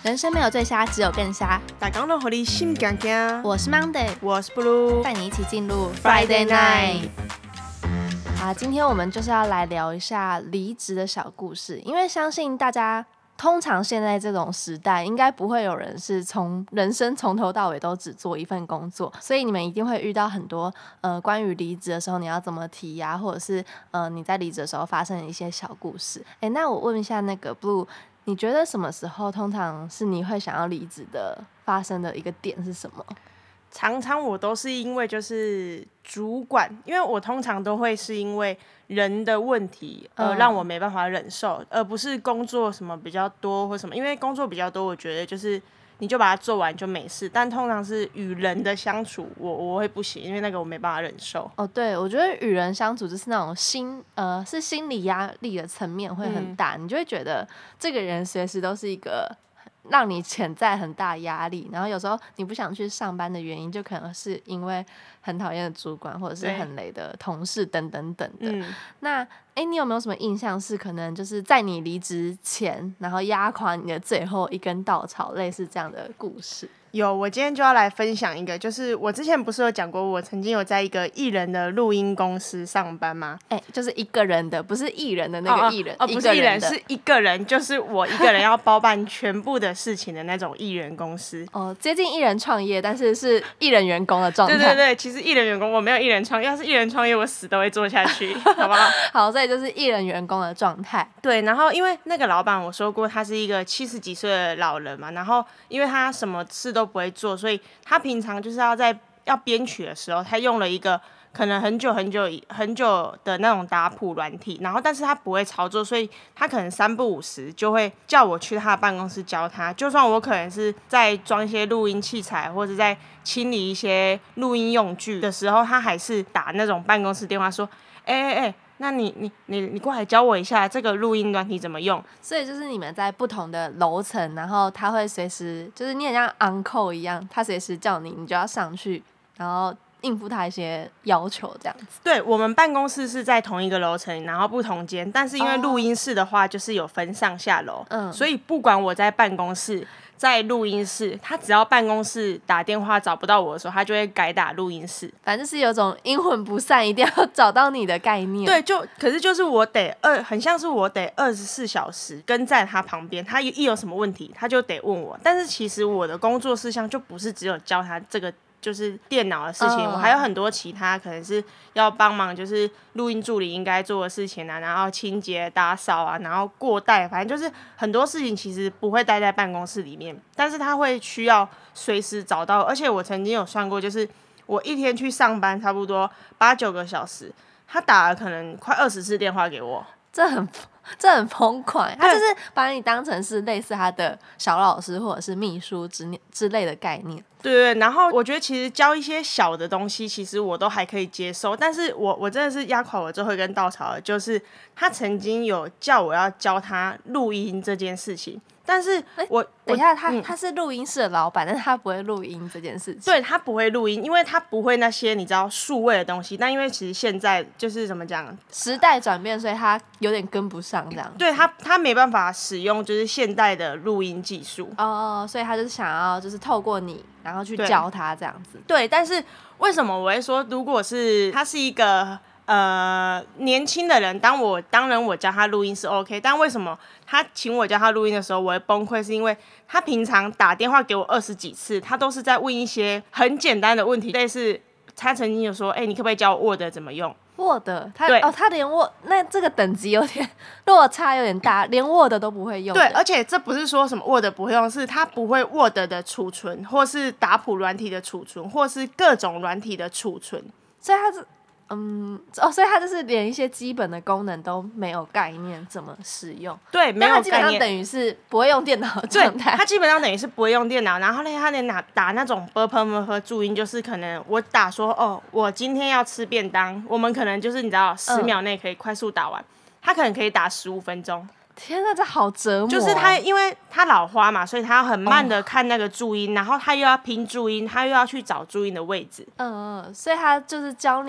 人生没有最瞎，只有更瞎。 大家都和你心惊惊。 我是 Monday， 我是 Blue， 带你一起进入 Friday Night。 好，今天我们就是要来聊一下离职的小故事，因为相信大家通常现在这种时代，应该不会有人是人生从头到尾都只做一份工作，所以你们一定会遇到很多关于离职的时候你要怎么提啊，或者是你在离职的时候发生的一些小故事。那我问一下那个 Blue， 你觉得什么时候通常是你会想要离职的发生的一个点是什么？ 常常我都是因为就是主管，因为我通常都会是因为人的问题让我没办法忍受，而不是工作什么比较多或什么。因为工作比较多，我觉得就是你就把它做完就没事，但通常是与人的相处我会不行，因为那个我没办法忍受。 对，我觉得与人相处就是那种是心理压力的层面会很大，你就会觉得这个人随时都是一个让你潜在很大压力，然后有时候你不想去上班的原因，就可能是因为很讨厌的主管，或者是很雷的同事等等等的。那你有没有什么印象是可能就是在你离职前，然后压垮你的最后一根稻草，类似这样的故事？ 有，我今天就要来分享一个，就是我之前不是有讲过，我曾经有在一个艺人的录音公司上班吗？ 就是一个人的，不是艺人的那个艺人， 不是艺人，是一个人，就是我一个人要包办全部的事情的那种艺人公司。 接近艺人创业，但是是艺人员工的状态。 对对对，其实艺人员工我没有艺人创业，要是艺人创业，我死都会做下去，好不好？ 好，所以就是艺人员工的状态。 对，然后因为那个老板我说过，他是一个70几岁的老人嘛，然后因为他什么事都不会做，所以他平常就是要编曲的时候，他用了一个可能很久的那种打谱软体，然后但是他不会操作，所以他可能3不5时就会叫我去他的办公室教他，就算我可能是在装一些录音器材或者在清理一些录音用具的时候，他还是打那种办公室电话说那你过来教我一下这个录音软体怎么用。 所以就是你们在不同的楼层，然后他会随时就是你很像 on call 一样，他随时叫你就要上去，然后应付他一些要求这样子。 对，我们办公室是在同一个楼层，然后不同间，但是因为录音室的话就是有分上下楼，所以不管我在办公室在录音室，他只要办公室打电话找不到我的时候，他就会改打录音室。 反正就是有种阴魂不散，一定要找到你的概念。 对，可是就是我得很像是我得24小时跟在他旁边，他一有什么问题，他就得问我。但是其实我的工作事项就不是只有教他这个就是电脑的事情，我还有很多其他可能是要帮忙，就是录音助理应该做的事情啊，然后清洁打扫啊，然后过带，反正就是很多事情其实不会待在办公室里面，但是他会需要随时找到。而且我曾经有算过，就是我一天去上班差不多8、9个小时，他打了可能快20次电话给我。 这很疯狂，他就是把你当成是类似他的小老师或者是秘书之类的概念。 对，然后我觉得其实教一些小的东西，其实我都还可以接受，但是我真的是压垮我最后一根稻草的，就是他曾经有叫我要教他录音这件事情。但是等一下，他是录音室的老板，但是他不会录音这件事情。 对，他不会录音，因为他不会那些你知道数位的东西。但因为其实现在就是怎么讲， 时代转变，所以他有点跟不上这样。 对，他没办法使用就是现代的录音技术。 所以他就是想要就是透过你，然后去教他这样子。 对，但是为什么我会说，如果是他是一个年轻的人，当然我教他录音是 OK， 但为什么他请我教他录音的时候我会崩溃，是因为他平常打电话给我20几次，他都是在问一些很简单的问题，类似他曾经有说你可不可以教我 Word 怎么用。 Word 他连 Word 那这个等级有点落差有点大，连 Word 都不会用。 对，而且这不是说什么 Word 不会用，是他不会 Word 的储存，或是打谱软体的储存，或是各种软体的储存。 所以他是所以他就是连一些基本的功能都没有概念怎么使用。 对，没有概念。 他基本上等于是不会用电脑的状态。 对，他基本上等于是不会用电脑，然后呢，他连打那种 burp 注音，就是可能我打说我今天要吃便当，我们可能就是你知道10秒内可以快速打完，他可能可以打15分钟。 天哪，这好折磨。 就是他，因为他老花嘛，所以他要很慢的看那个注音，然后他又要拼注音，他又要去找注音的位置。 所以他就是教你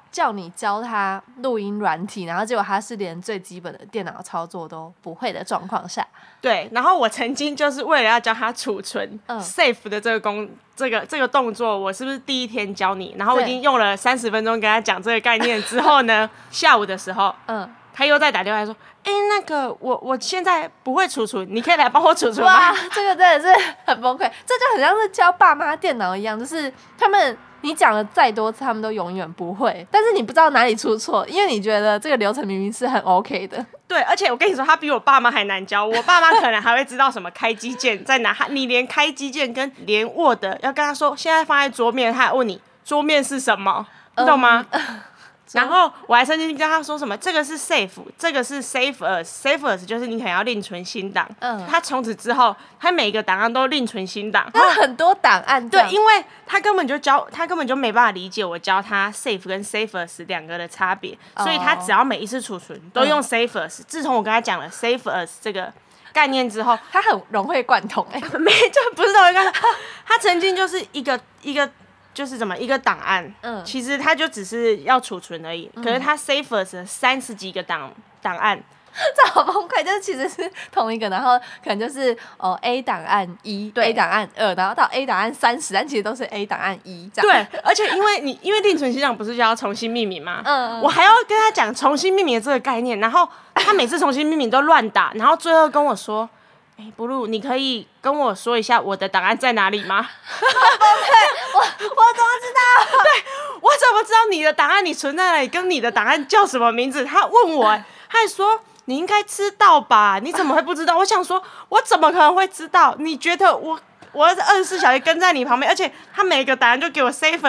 叫你教他录音软体，然后结果他是连最基本的电脑操作都不会的状况下。 对，然后我曾经就是为了要教他储存save 的这个动作，我是不是第一天教你？然后我已经用了30分钟跟他讲这个概念之后呢，下午的时候，他又再打电话来说，那个我现在不会储存，你可以来帮我储存吗？ 哇，这个真的是很崩溃，这就很像是教爸妈电脑一样，就是你讲了再多次，他们都永远不会，但是你不知道哪里出错，因为你觉得这个流程明明是很 OK 的。 对，而且我跟你说，他比我爸妈还难教。我爸妈可能还会知道什么开机键在哪，你连开机键跟连 Word 要跟他说现在放在桌面，他还问你桌面是什么，你懂吗？然后我还曾经跟他说什么，这个是 save， 这个是 save as，save as 就是你可能要另存新档。他从此之后，他每个档案都另存新档， 他很多档案。 对，因为他根本就没办法理解我教他 save 跟 save as 两个的差别，所以他只要每一次储存都用 save as。自从我跟他讲了 save as 这个概念之后， 他很融会贯通。 就不是融会贯通，他曾经就是一个。就是怎么一个档案，其实它就只是要储存而已，可是它 save as 30几个档案， 这好崩溃，就是其实是同一个，然后可能就是A 档案1， A 档案2，然后到 A 档案30，但其实都是 A 档案1这样。 对，而且因为另存新档不是就要重新命名吗？我还要跟他讲重新命名的这个概念，然后他每次重新命名都乱打，然后最后跟我说。Blue， 你可以跟我说一下我的档案在哪里吗？ 我怎么知道？ 对，我怎么知道你的档案你存在哪里，跟你的档案叫什么名字？他问我，他还说你应该知道吧？你怎么会不知道？我想说，我怎么可能会知道？你觉得我24小时跟在你旁边，而且他每个档案就给我 save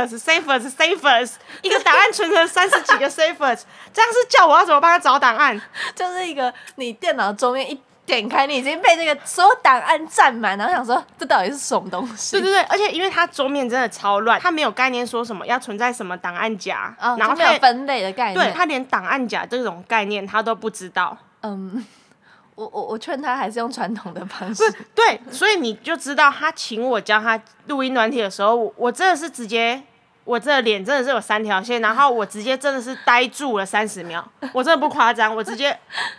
as， 一个档案存成30几个 save as， 这样是叫我要怎么帮他找档案？ 就是一个你电脑桌面一点开，你已经被这个所有档案占满，然后想说这到底是什么东西？ 对，而且因为他桌面真的超乱，他没有概念说什么要存在什么档案夹，然后没有分类的概念， 对他连档案夹这种概念他都不知道。 我劝他还是用传统的方式。 对，所以你就知道他请我教他录音软体的时候，我真的是直接。我这个脸真的是有3条线，然后我直接真的是呆住了30秒，我真的不夸张，我直接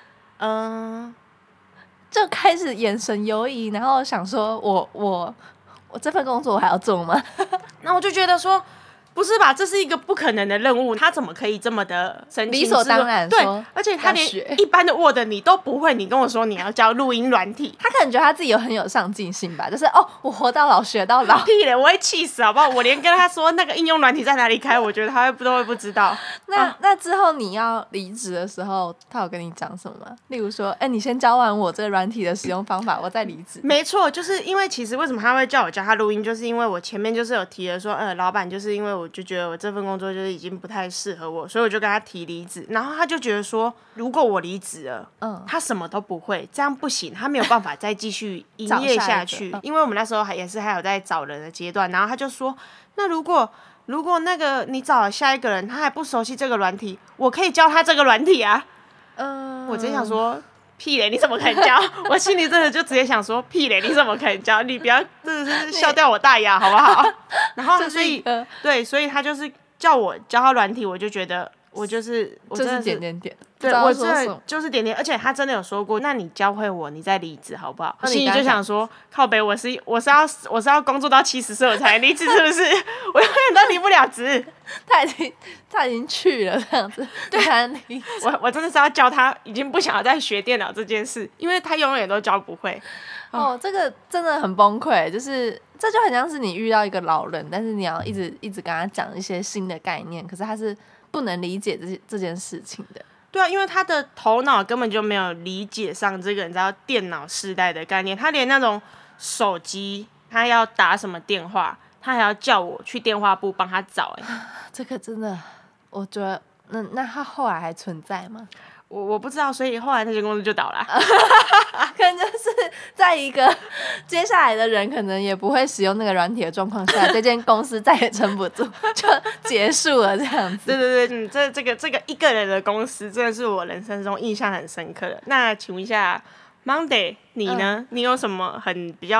就开始眼神游移，然后想说我这份工作我还要做吗？ 那我就觉得说，不是吧，这是一个不可能的任务，他怎么可以这么的神奇？ 理所当然对，而且他连一般的 Word 你都不会，你跟我说你要教录音软体， 他可能觉得他自己很有上进心吧，就是我活到老学到老。 屁嘞，我会气死好不好？我连跟他说那个应用软体在哪里开，我觉得他都会不知道。 那之后你要离职的时候，他有跟你讲什么吗？例如说，你先教完我这个软体的使用方法，我再离职。 没错，就是因为其实为什么他会叫我教他录音，就是因为我前面就是有提了说，老板就是因为我就觉得我这份工作就是已经不太适合我，所以我就跟他提离职。然后他就觉得说，如果我离职了，他什么都不会，这样不行，他没有办法再继续营业下去。因为我们那时候还有在找人的阶段，然后他就说，那如果那个你找了下一个人，他还不熟悉这个软体，我可以教他这个软体啊。我真想说。屁嘞！你怎么可能教？我心里真的就直接想说，屁嘞！你怎么可能教？你不要真的是笑掉我大牙，好不好？然后所以对，所以他就是叫我教他软体，我就觉得我真的是点点点， 对我真的就是点点，而且他真的有说过，那你教会我，你再离职好不好？我心里就想说，靠北，我是要工作到70岁我才离职，是不是？我永远都离不了职。 他已经去了这样子，对， 我真的是要教他，已经不想要再学电脑这件事，因为他永远都教不会。 这个真的很崩溃，就是这就很像是你遇到一个老人，但是你要一直跟他讲一些新的概念，可是他是不能理解这件事情的。 对啊，因为他的头脑根本就没有理解上这个你知道电脑时代的概念，他连那种手机他要打什么电话，他还要叫我去电话簿帮他找。 这个真的，我觉得那他后来还存在吗？ 我不知道，所以后来那间公司就倒了。 可能就是在一个接下来的人可能也不会使用那个软体的状况下，这间公司再也撑不住，就结束了这样子。 对，这个一个人的公司真的是我人生中印象很深刻的。那请问一下 Monday， 你呢？你有什么很比较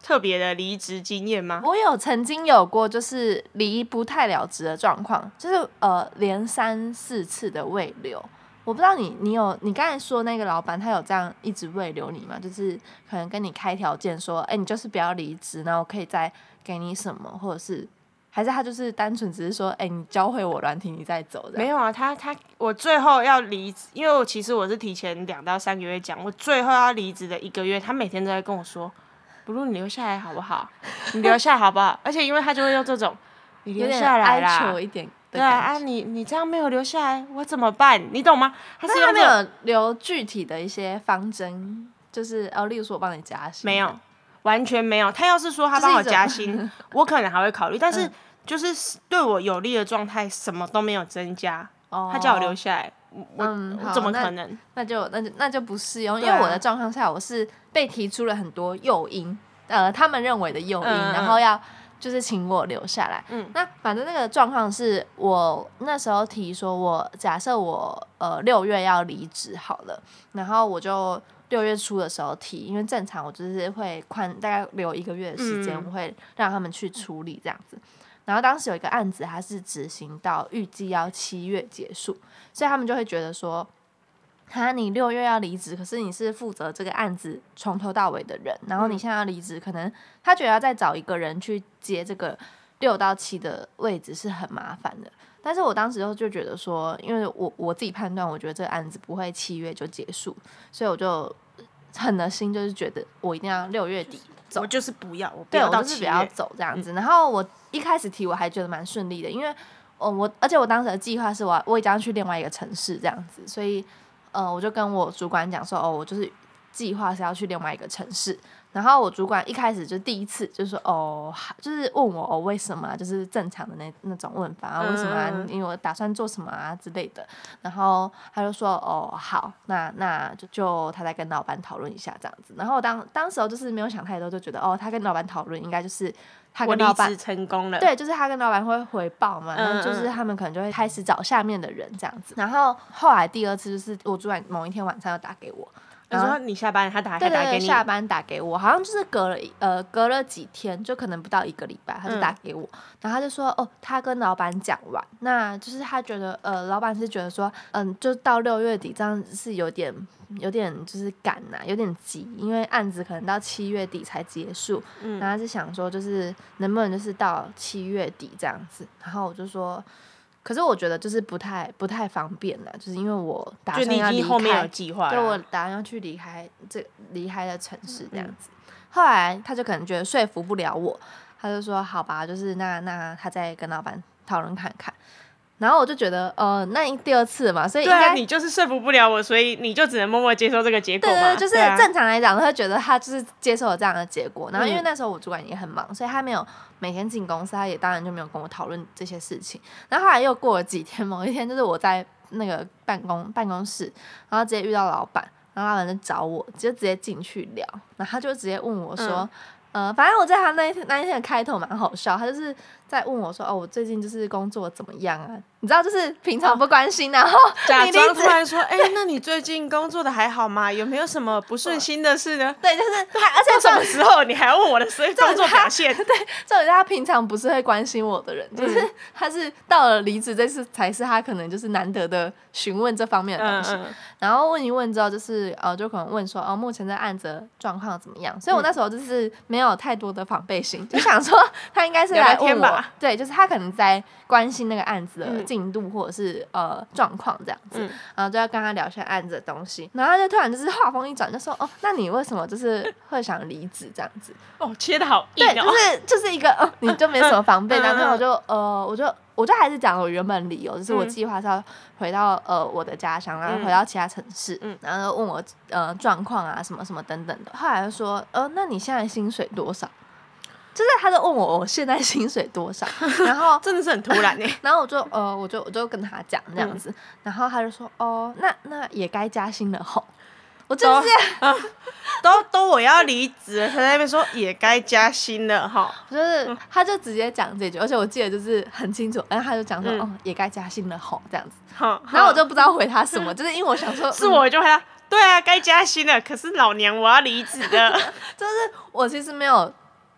特别的离职经验吗？ 我曾经有过就是离不太了职的状况，就是连3、4次的慰留。我不知道你刚才说那个老板他有这样一直慰留你吗？就是可能跟你开条件说，你就是不要离职，然后我可以再给你什么，或者是还是他就是单纯只是说，你教会我软体你再走的。 没有啊，我最后要离职，因为其实我是提前2到3个月讲，我最后要离职的1个月，他每天都在跟我说，不如你留下来好不好？你留下来好不好？而且因为他就会用这种，你留下来啦， 有点哀求一点。 对啊，你这样没有留下来，我怎么办？你懂吗？他没有留具体的一些方针，就是例如说我帮你加薪， 没有，完全没有。他要是说他帮我加薪，我可能还会考虑，但是就是对我有利的状态，什么都没有增加。他叫我留下来，我怎么可能？ 那就不适用，因为我的状况下，我是被提出了很多诱因，他们认为的诱因，然后要就是请我留下来。那反正那个状况是我那时候提说假设我6月要离职好了，然后我就6月初的时候提，因为正常我就是会大概留1个月的时间，我会让他们去处理这样子。然后当时有一个案子，它是执行到预计要7月结束，所以他们就会觉得说，你6月要离职，可是你是负责这个案子从头到尾的人，然后你现在要离职，可能他觉得要再找一个人去接这个6到7的位置是很麻烦的。但是我当时就觉得说，因为我自己判断，我觉得这个案子不会7月就结束，所以我就狠了心，就是觉得我一定要6月底走。 我就是不要，我不要到7月， 我就是不要走这样子。然后我一开始提我还觉得蛮顺利的，因为而且我当时的计划是我已经要去另外一个城市这样子，所以我就跟我主管讲说，我就是计划是要去另外一个城市。然后我主管一开始就第一次就说就是问我为什么就是正常的那种问法为什么因为我打算做什么之类的。然后他就说好，那就他再跟老板讨论一下这样子。然后当时就是没有想太多，就觉得他跟老板讨论应该就是他跟老板我离职成功了， 对，就是他跟老板会回报嘛，那就是他们可能就会开始找下面的人这样子。然后后来第2次就是我主管某一天晚上又打给我， 你说你下班，他打给你， 对，下班打给我，好像就是隔了几天，就可能不到1个礼拜，他就打给我，然后他就说他跟老板讲完，那就是他觉得老板是觉得说就到6月底这样子是有点就是赶有点急，因为案子可能到7月底才结束，然后他是想说就是能不能就是到7月底这样子，然后我就说。可是我觉得就是不太方便啦，就是因为我打算要离开， 就你已经后面有计划了， 对，我打算要去离开的城市这样子。后来他就可能觉得说服不了我，他就说好吧，就是那他再跟老板讨论看看。然后我就觉得那第2次嘛，所以应该你就是说服不了我，所以你就只能默默接受这个结果嘛。 对，就是正常来讲，他会觉得他就是接受了这样的结果。然后因为那时候我主管也很忙，所以他没有每天进公司，他也当然就没有跟我讨论这些事情。然后后来又过了几天，某一天就是我在那个办公室，然后直接遇到老板，然后老板就找我，就直接进去聊，然后他就直接问我说。反正我在他那一天的开头蛮好笑，他就是在问我说我最近就是工作怎么样啊？你知道就是平常不关心，然后假装突然说那你最近工作的还好吗？有没有什么不顺心的事呢？ 对，就是而且什么时候你还要问我的工作表现？ 对，重点是他平常不是会关心我的人，就是他是到了离职这次才是他可能就是难得的询问这方面的东西。然后问一问之后就是就可能问说目前这案子的状况怎么样？所以我那时候就是没有太多的防备心，就想说他应该是来问我，对，就是他可能在关心那个案子的进度或者是状况这样子，然后就要跟他聊一下案子的东西，然后他就突然就是话锋一转就说那你为什么就是会想离职这样子？ 切得好硬对，就是一个你就没什么防备，然后我就还是讲我原本理由，就是我计划是要回到我的家乡，然后回到其他城市，然后问我状况啊什么什么等等的。后来就说那你现在薪水多少？就是他就问我现在薪水多少，然后真的是很突然然后我就跟他讲这样子，然后他就说那也该加薪了吼。我就是都我要离职了，他在那边说也该加薪了哈， 就是他就直接讲这句，而且我记得就是很清楚，然后他就讲说也该加薪了吼这样子，然后我就不知道回他什么，就是因为我想说是我就回他对啊该加薪了，可是老娘我要离职了， 就是我其实没有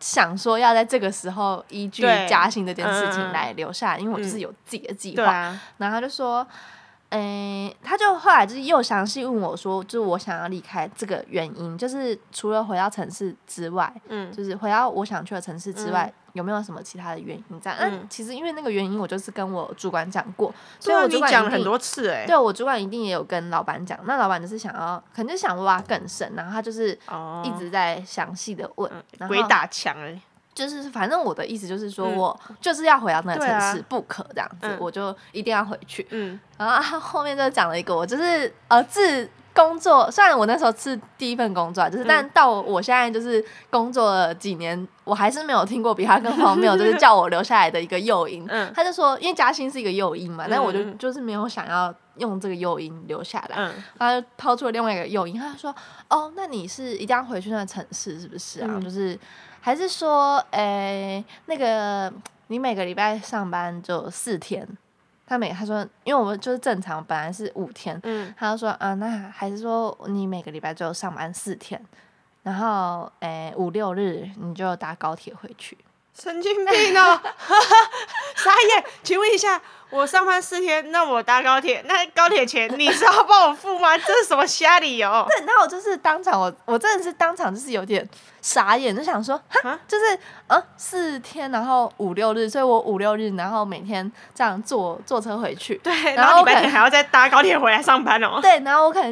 想说要在这个时候依据对加薪这件事情来留下来，因为我就是有自己的计划。 对啊， 然后他就说，他就后来就是又详细问我说，就是我想要离开这个原因，就是除了回到城市之外，就是回到我想去的城市之外，有没有什么其他的原因这样？那其实因为那个原因，我就是跟我主管讲过，所以我主管你讲了很多次对我主管一定也有跟老板讲，那老板就是想要，可能就想挖更深，然后他就是一直在详细的问，然后鬼打墙就是反正我的意思就是说，我就是要回到那个城市，不可这样子，我就一定要回去。然后他后面就讲了一个，我就是自工作，虽然我那时候是第一份工作，就是但到我现在就是工作了几年，我还是没有听过比他更荒谬，就是叫我留下来的一个诱因。他就说，因为加薪是一个诱因嘛，但我就是没有想要用这个诱因留下来。他就抛出了另外一个诱因，他就说：“哦，那你是一定要回去那个城市是不是啊？就是还是说，那个你每个礼拜上班就4天。”他说，因为我们就是正常本来是5天，他就说那还是说你每个礼拜就上班4天，然后5、6日你就搭高铁回去。 神经病哦！傻眼，请问一下，我上班4天，那我搭高铁，那高铁钱你是要帮我付吗？这是什么瞎理由？ 对，然后我就是当场，我真的是当场就是有点傻眼，就想说，就是4天，然后5、6日，所以我5、6日，然后每天这样坐车回去， 对，然后礼拜天还要再搭高铁回来上班哦。 对，然后我可能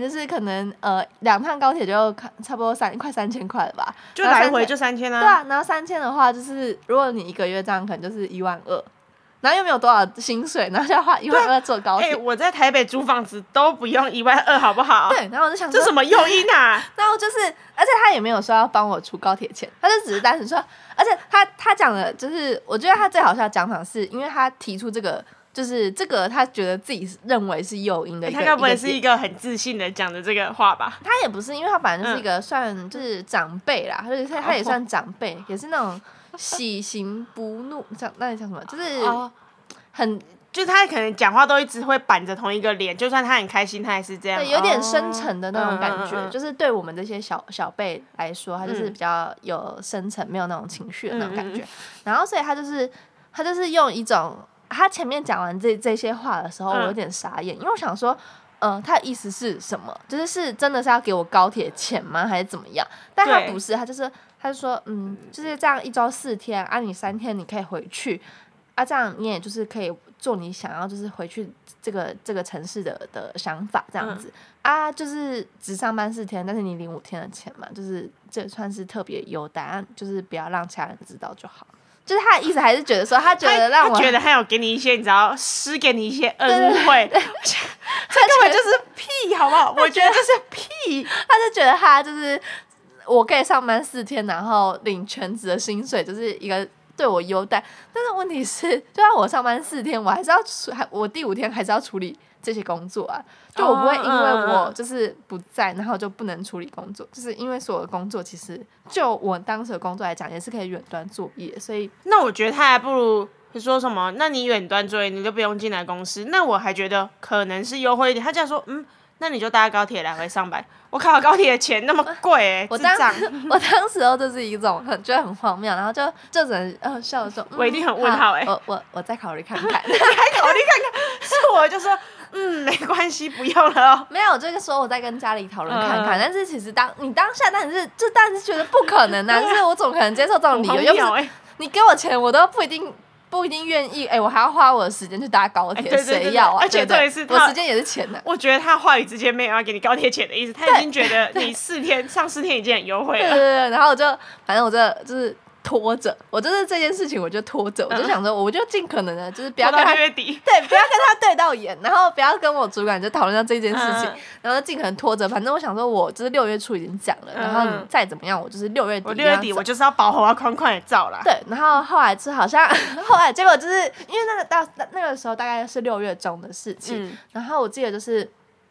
2趟高铁就差不多快3000块了吧， 就来回就3000啊。 对啊，然后3000的话，就是如果你1个月这样，可能就是12000。然后又没有多少薪水，然后就要花12000坐高铁。 我在台北租房子都不用12000，好不好？ 对，然后我就想说， 这什么诱因啊？ 然后就是，而且他也没有说要帮我出高铁钱，他就只是单纯说，而且他讲的，就是我觉得他最好笑的讲法是，因为他提出这个，就是这个他觉得自己认为是诱因的一个， 他该不会是一个很自信的讲的这个话吧？ 他也不是，因为他本来就是一个算就是长辈啦，就是他也算长辈，也是那种。喜形不怒，那叫什么？就是就是他可能讲话都一直会板着同一个脸，就算他很开心，他也是这样。 对，有点深沉的那种感觉，就是对我们这些小辈来说，他就是比较有深层，没有那种情绪的那种感觉。然后，所以他就是用一种，他前面讲完这些话的时候，我有点傻眼，因为我想说。他的意思是什么？就是真的是要给我高铁钱吗？还是怎么样？但他不是，他就说，就是这样1周4天啊，你3天你可以回去啊，这样你也就是可以做你想要就是回去这个城市的想法这样子啊，就是只上班4天，但是你领5天的钱嘛，就是这算是特别优待，就是不要让其他人知道就好。就是他的意思还是觉得说，他觉得让我他觉得他有给你一些，你知道，施给你一些恩惠，这根本就是屁，好不好？我觉得这是屁。 他就觉得他就是我可以上班4天，然后领全职的薪水，就是一个对我优待。但是问题是，就算我上班4天，我还是要我第5天还是要处理这些工作啊。就我不会因为我就是不在，然后就不能处理工作，就是因为所有的工作其实就我当时的工作来讲，也是可以远端作业，所以那我觉得他还不如说什么，那你远端作业你就不用进来公司，那我还觉得可能是优惠一点。他这样说，那你就搭高铁来回上班。我靠，高铁的钱那么贵我当时候就是一种觉得很荒谬，然后就只能笑着说， 我一定很问号我再考虑看看，你还考虑看看，是我就说没关系，不用了哦。 没有，这个时候我再跟家里讨论看看，但是其实你当下当然是觉得不可能啊，就是我怎么可能接受这种理由？又不是你给我钱，我都不一定愿意，我还要花我的时间去搭高铁，谁要啊？ 而且这一次我时间也是钱的。 我觉得他话语之间没有要给你高铁钱的意思，他已经觉得你上4天已经很优惠了。 对，然后反正我就是拖着，我就是这件事情我就拖着，我就想说，我就尽可能的，就是不要跟他 6月底， 对，不要跟他对到眼，然后不要跟我主管就讨论到这件事情，然后尽可能拖着。反正我想说，我就是6月初已经讲了，然后你再怎么样，我就是6月底。 我6月底我就是要保护宽宽的照啦。 对，然后后来好像结果就是因为那个时候大概是6月中的事情，然后我记得就是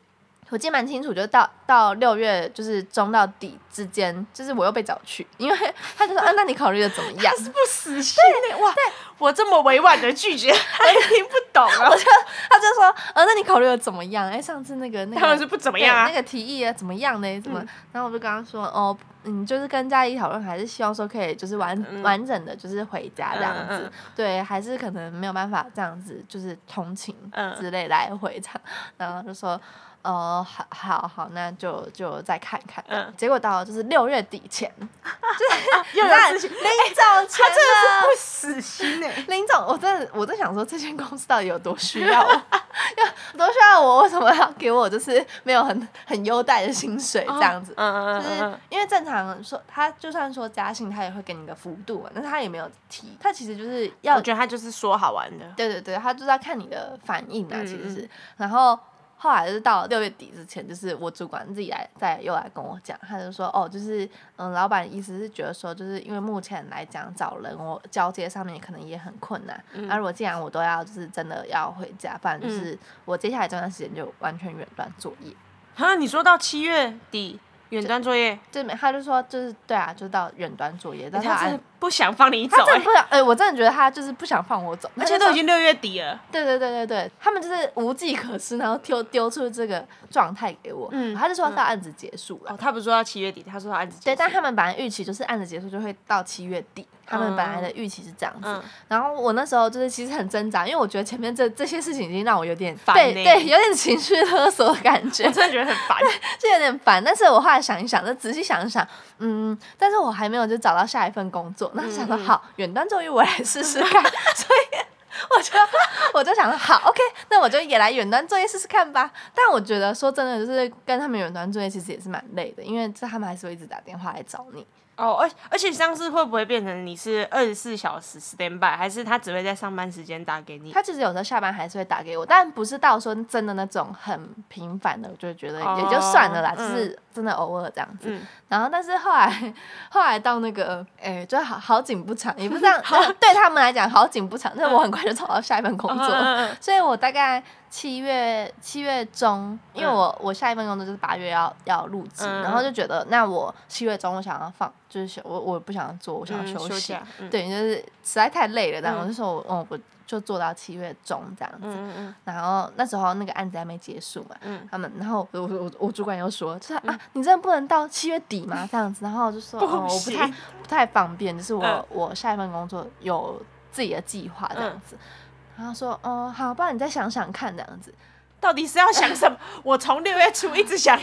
我记得蛮清楚，就到6月就是中到底之间，就是我又被找去，因为他就说那你考虑的怎么样？ 他是不死心的哇！我这么委婉的拒绝，他也听不懂啊。 他就说那你考虑的怎么样？上次那个当然是不怎么样啊， 那个提议怎么样呢？怎么？然后我就跟他说就是跟家里讨论，还是希望说可以就是完整的就是回家这样子，对，还是可能没有办法这样子就是通勤之类来回这样，然后就说好，那就再看看。结果到就是6月底前，就是又有事情临走前他真的是不死心哎！ 林总，我在想说，这间公司到底有多需要我，多需要我？为什么要给我就是没有很优待的薪水这样子？就是因为正常说，他就算说加薪，他也会给你个幅度嘛，但是他也没有提，他其实就是要， 我觉得他就是说好玩的。 对，他就是要看你的反应啊，其实是，然后。后来就是到6月底之前，就是我主管自己又来跟我讲，他就说就是老板的意思是觉得说，就是因为目前来讲找人，我交接上面可能也很困难。那如果既然我都要就是真的要回家，不然就是我接下来这段时间就完全远端作业。 你说到7月底远端作业， 他就说就是对啊，就到远端作业，但他真的不想放你走， 他真的不想，我真的觉得他就是不想放我走， 而且都已经6月底了。 对，他们就是无计可施，然后丢出这个状态给我，他就说到案子结束了。 他不是说到7月底，他说到案子结束。 对，但他们本来预期就是案子结束就会到7月底，他们本来的预期是这样子。然后我那时候就是其实很挣扎，因为我觉得前面这些事情已经让我有点烦对，有点情绪勒索的感觉， 我真的觉得很烦， 就有点烦。但是我后来想一想，就仔细想一想，但是我还没有就找到下一份工作，那想说好，远端作业我来试试看，所以我就想说好 ，OK， 那我就也来远端作业试试看吧。但我觉得说真的，就是跟他们远端作业其实也是蛮累的，因为他们还是会一直打电话来找你。 而且像是会不会变成你是24小时 standby， 还是他只会在上班时间打给你？ 他其实有时候下班还是会打给我，但不是到说真的那种很频繁的，我就觉得也就算了啦，就是真的偶尔这样子。然后但是后来到那个就好景不长，也不是这样，对他们来讲好景不长，但是我很快就找到下一份工作，所以我大概7月中，因为我下一份工作就是8月要入职，然后就觉得那我7月中我想要放，就是我不想做，我想要休息，对，就是实在太累了，然后我就说我就做到7月中这样子，然后那时候那个案子还没结束嘛，然后我主管又说，就是你真的不能到7月底吗？这样子，然后我就说我不太方便，就是我下一份工作有自己的计划这样子。然后说好，不然你再想想看这样子， 到底是要想什么？我从6月初一直想到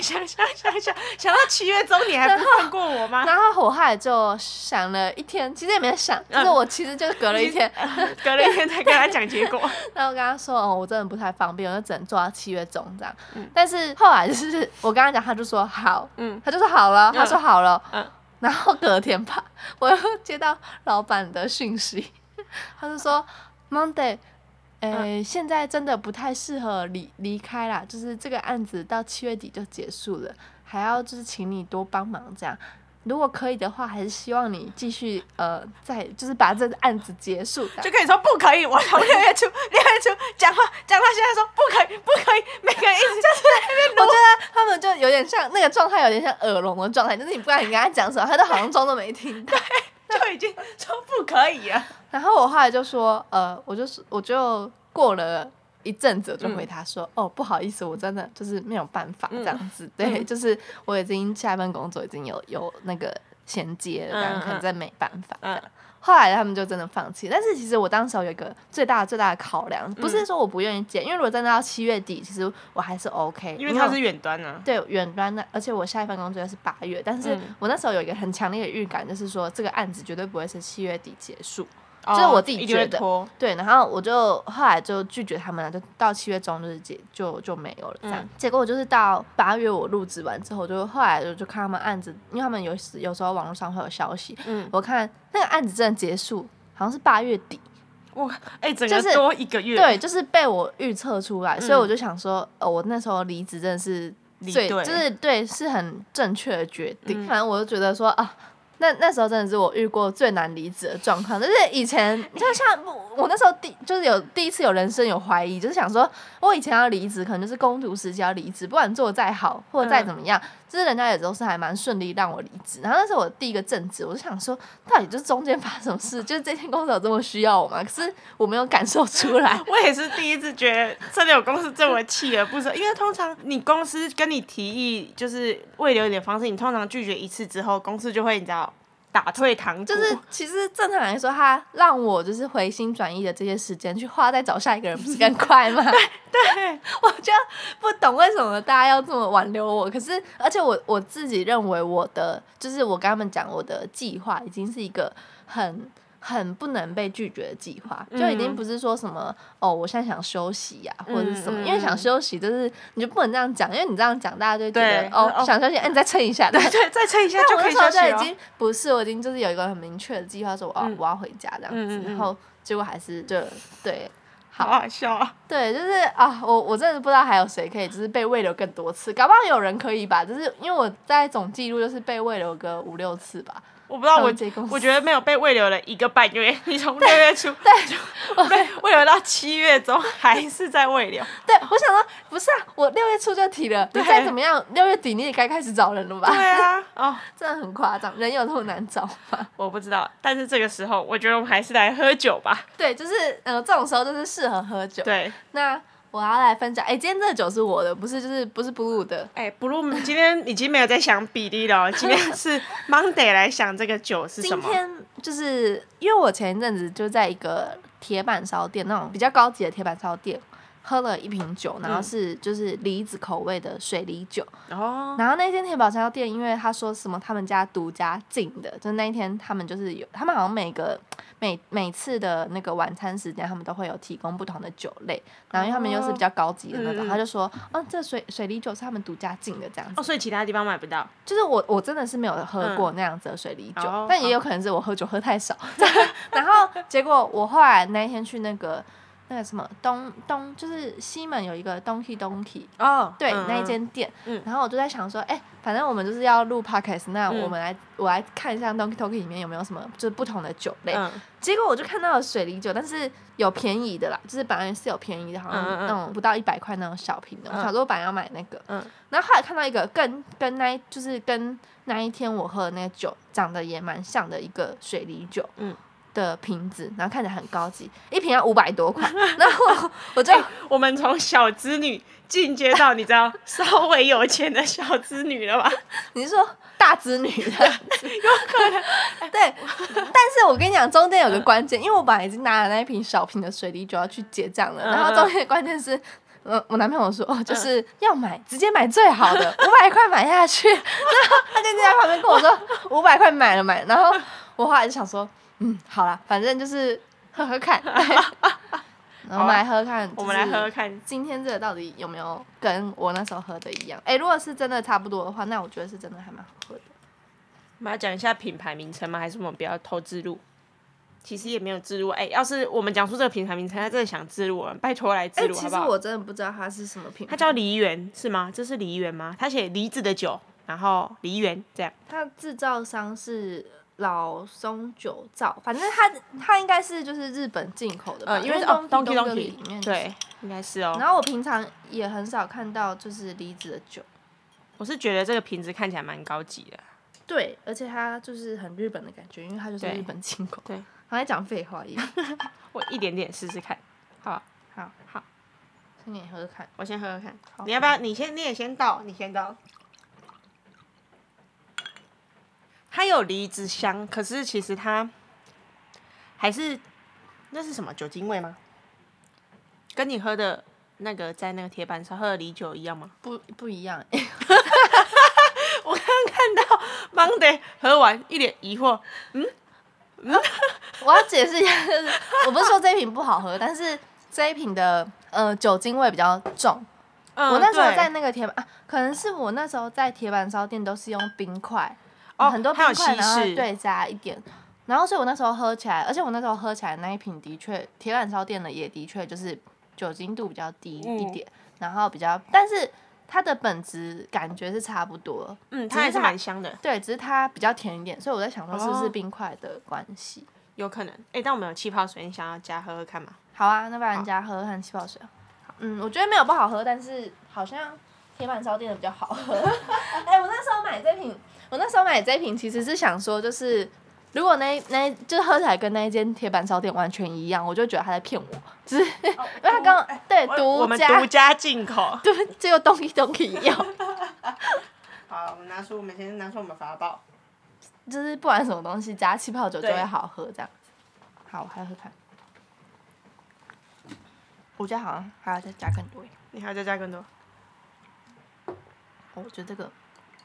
7月中，你还不放过我吗？ 然后我后来就想了一天，其实也没想，就是我其实就隔了一天， 才跟他讲结果。 然后我跟他说我真的不太方便，我就只能做到7月中这样。但是后来就是我跟他讲，他就说好，他就说好了，他说好了，然后隔天吧，我又接到老板的讯息，他就说 Monday。现在真的不太适合离开啦，就是这个案子到7月底就结束了，还要就是请你多帮忙这样。如果可以的话，还是希望你继续再就是把这个案子结束。 就跟你说不可以，我从6月初讲到现在说不可以，每个人一直就是在那边我觉得他们就有点像那个状态，有点像耳聋的状态，就是你不管你跟他讲什么，他都好像装都没听到。 就已经说不可以了。 然后我后来就说，我就过了一阵子，我就回他说，不好意思，我真的就是没有办法这样子，对，就是我已经下一份工作已经有那个衔接了，但可能真没办法。后来他们就真的放弃，但是其实我当时有一个最大的考量，不是说我不愿意接，因为如果真的到7月底，其实我还是 OK， 因为它是远端啊。 对，远端的，而且我下一份工作是8月，但是我那时候有一个很强烈的预感，就是说这个案子绝对不会是7月底结束。就是我自己觉得，对，然后我就后来就拒绝他们了，就到7月中就没有了这样。结果我就是到8月我入职完之后，后来就看他们案子，因为他们有时候网络上会有消息，我看那个案子真的结束，好像是8月底。 哇，整个多1个月。 对，就是被我预测出来，所以我就想说，我那时候离职真的是就是对，是很正确的决定。反正我就觉得说那时候真的是我遇过最难离职的状况，就是以前就像我那时候就是第一次有人生有怀疑，就是想说我以前要离职，可能就是工读时期要离职，不管做得再好或者再怎么样，就是人家也都是还蛮顺利让我离职。然后那是我第一个正职，我就想说到底就是中间发生什么事，就是这间公司有这么需要我吗？可是我没有感受出来。 我也是第一次觉得真的有公司这么锲而不舍，因为通常你公司跟你提议就是未留你的方式，你通常拒绝一次之后，公司就会你知道打退堂鼓。 就是其实正常来说，他让我就是回心转意的这些时间去花在找下一个人，不是更快吗？ 对， 我就不懂为什么大家要这么挽留我。可是而且我自己认为我的就是我跟他们讲我的计划已经是一个很不能被拒绝的计划，就已经不是说什么我现在想休息呀、或者是什么，因为想休息就是你就不能这样讲，因为你这样讲大家就觉得想休息，你再撑一下， 对，再撑一下就可以休息了。 但我那时候就已经不是，我已经就是有一个很明确的计划，说我要回家这样子，然后结果还是就对。 好好笑啊！ 对，就是啊，我真的不知道还有谁可以，就是被慰留更多次，搞不好有人可以吧？就是因为我在总记录就是被慰留个5-6次吧。 我不知道我觉得没有被慰留了1个半月，你从6月初对被慰留到7月中还是在慰留。 对，我想说不是啊，我6月初就提了，你再怎么样6月底你也该开始找人了吧？ 对啊， 真的很夸张，人有这么难找吗？ 我不知道，但是这个时候我觉得我们还是来喝酒吧。 对，就是这种时候就是适合喝酒。 对， 那我要来分享，今天这个酒是我的，不是 Blue 的。 Blue 今天已经没有在想比例了，今天是 Monday 来想这个酒是什么。 今天就是因为我前一阵子就在一个铁板烧店，那种比较高级的铁板烧店，喝了一瓶酒，然后是就是梨子口味的水梨酒。然后那间铁板烧店，因为他说什么他们家独家进的，就是那一天他们就是他们好像每次的那个晚餐时间，他们都会有提供不同的酒类，然后因为他们又是比较高级的那种，他就说，这水梨酒是他们独家进的这样子。 所以其他地方买不到。 就是我真的是没有喝过那样子的水梨酒，但也有可能是我喝酒喝太少。然后结果我后来那一天去那个什么就是西门有一个东 key 对，那一间店，然后我就在想说，反正我们就是要录 podcast， 那我来看一下东 key 里面有没有什么就是不同的酒类，结果我就看到了水梨酒，但是有便宜的啦，就是本来是有便宜的，好像那种不到100块那种小瓶的，我想说我本来要买那个，然后后来看到一个跟那一天我喝的那个酒长得也蛮像的一个水梨酒，的瓶子，然后看起来很高级，一瓶要500多块，然后我就我们从小资女进阶到你知道稍微有钱的小资女了吧？ 你是说大资女的？有可能。对，但是我跟你讲，中间有个关键，因为我本来已经拿了那一瓶小瓶的水梨酒要去结账了，然后中间的关键是。我男朋友说，就是要买，直接买最好的，500块买下去。然后他就在旁边跟我说，500块买了。然后我后来就想说，好啦，反正就是喝喝看。然后我们来喝看， 我们来喝喝看， 今天这个到底有没有跟我那时候喝的一样？如果是真的差不多的话，那我觉得是真的还蛮好喝的。 我们要讲一下品牌名称吗？还是我们不要偷自录？其实也没有自录，要是我们讲出这个品牌名称，他真的想自录我们，拜托来自录好不好？ 其实我真的不知道它是什么品牌。 它叫梨园是吗？这是梨园吗？它写梨子的酒，然后梨园这样。 它制造商是老松酒造，反正它应该是就是日本进口的吧？因为Donkey 里面对，应该是哦。 然后我平常也很少看到就是梨子的酒。 我是觉得这个瓶子看起来蛮高级的。 对，而且它就是很日本的感觉，因为它就是日本进口。 对。 好像在讲废话一样。 我一点点试试看，好， 先给你喝喝看， 我先喝喝看。你要不要？你也先倒，你先倒。它有梨子香，可是其实它还是那是什么酒精味吗？跟你喝的那个在那个铁板上喝的梨酒一样吗？ 不一样。 我刚刚看到 Monday 喝完一脸疑惑， 我要解释一下，就是我不是说这一瓶不好喝，但是这一瓶的酒精味比较重。我那时候在那个可能是我那时候在铁板烧店都是用冰块，很多冰块，然后对加一点，然后所以我那时候喝起来，而且我那时候喝起来那一瓶的确铁板烧店的也的确就是酒精度比较低一点，然后但是它的本质感觉是差不多， 它还是蛮香的。 对，只是它比较甜一点，所以我在想说是不是冰块的关系。 有可能。但我们有气泡水，你想要加喝喝看吗？ 好啊，那不然加喝和气泡水。我觉得没有不好喝，但是好像铁板烧店的比较好喝。我那时候买这瓶其实是想说，就是如果那就是喝起来跟那一间铁板烧店完全一样，我就觉得他在骗我，就是因为他刚对我们独家进口， 对，这个东西要。 好，我们先拿出我们法宝， 就是不管什么东西加气泡酒就会好喝这样子。好，我还要喝看。我觉得好像还要再加更多。 你还要再加更多？ 我觉得这个，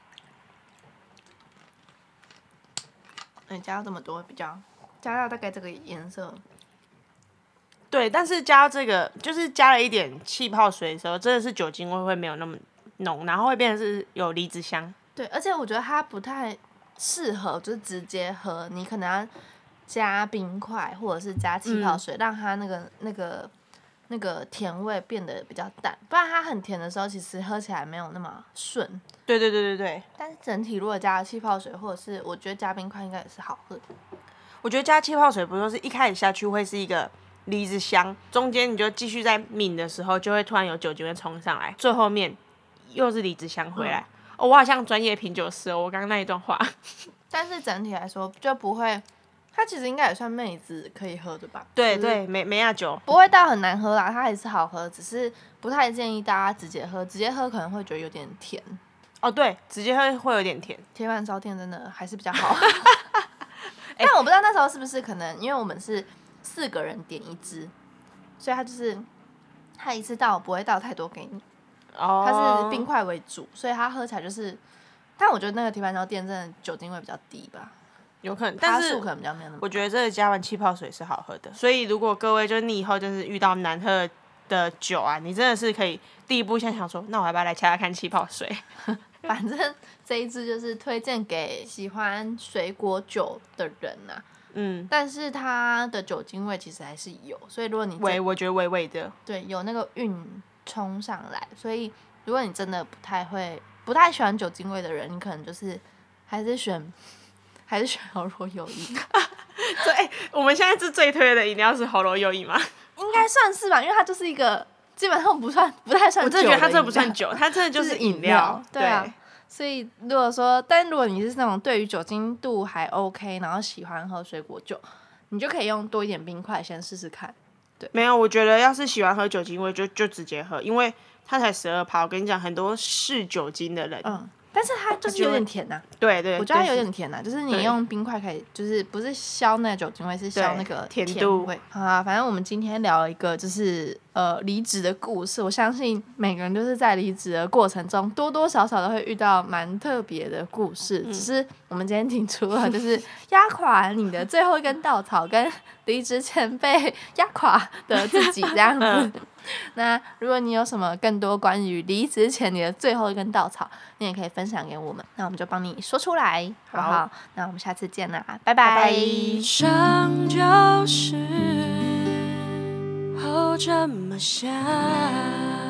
加到这么多比较，加到大概这个颜色。 对，但是加到这个就是加了一点气泡水的时候，真的是酒精味会没有那么浓，然后会变成是有梨子香。 对，而且我觉得它不太适合就是直接喝，你可能要加冰块或者是加气泡水，让它那个甜味变得比较淡，不然它很甜的时候，其实喝起来没有那么顺。 对。 但是整体如果加气泡水，或者是我觉得加冰块应该也是好喝的。 我觉得加气泡水不是说是一开始下去会是一个梨子香，中间你就继续在抿的时候，就会突然有酒精会冲上来，最后面又是梨子香回来。我好像专业品酒师我刚刚那一段话。 但是整体来说就不会。它其实应该也算妹子可以喝的吧？ 对，梅亚酒不会到很难喝啦，它还是好喝，只是不太建议大家直接喝，直接喝可能会觉得有点甜。 对，直接喝会有点甜。 铁板烧店真的还是比较好。但我不知道那时候是不是可能，因为我们是4个人点一支，所以它一次倒不会倒太多给你。它是冰块为主，所以它喝起来就是，但我觉得那个铁板烧店真的酒精味比较低吧。 有可能，但是可能比较没有那么。 我觉得这个加完气泡水是好喝的，所以如果各位就是你以后就是遇到难喝的酒啊，你真的是可以第一步先想说，那我要不要来加看气泡水？ 反正这一支就是推荐给喜欢水果酒的人啊。但是它的酒精味其实还是有，所以如果你我觉得微微的， 对，有那个韵冲上来，所以如果你真的不太喜欢酒精味的人，你可能就是还是选喉咙有益。 对，我们现在是最推的饮料是喉咙有益吗？ 应该算是吧，因为它就是一个基本上不太算酒的饮料。 我真的觉得它真的不算酒，它真的就是饮料。 对啊，所以如果你是那种对于酒精度还 OK， 然后喜欢喝水果酒，你就可以用多一点冰块先试试看。对， 没有，我觉得要是喜欢喝酒精味就直接喝，因为它才12%。我跟你讲，很多嗜酒精的人。 但是它就是有点甜呐。 对， 我觉得它有点甜呐，就是你用冰块可以，就是不是消那个酒精味，是消那个甜度味。好啊，反正我们今天聊了一个就是离职的故事。我相信每个人都是在离职的过程中多多少少都会遇到蛮特别的故事，只是我们今天提出了就是压垮你的最后一根稻草，跟离职前被压垮的自己这样子。那如果你有什么更多关于离职前你的最后一根稻草，你也可以分享给我们，那我们就帮你说出来，好不好？那我们下次见啦，拜拜。上就是这么想。